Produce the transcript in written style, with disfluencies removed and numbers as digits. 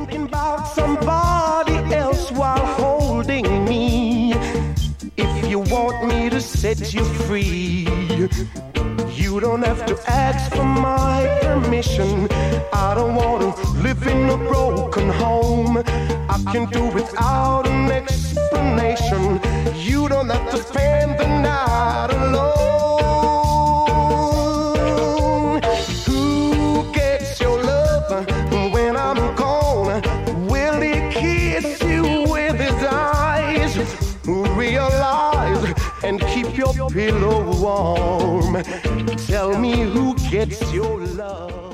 thinking about somebody else while holding me. If you want me to set you free, you don't have to ask for my permission. I don't want to live in a broken home. I can do without an explanation. You don't have to spend the night alone. Who gets your love when I'm gone? Will he kiss you with his eyes? Realize and keep your pillow warm. Tell me who gets your love.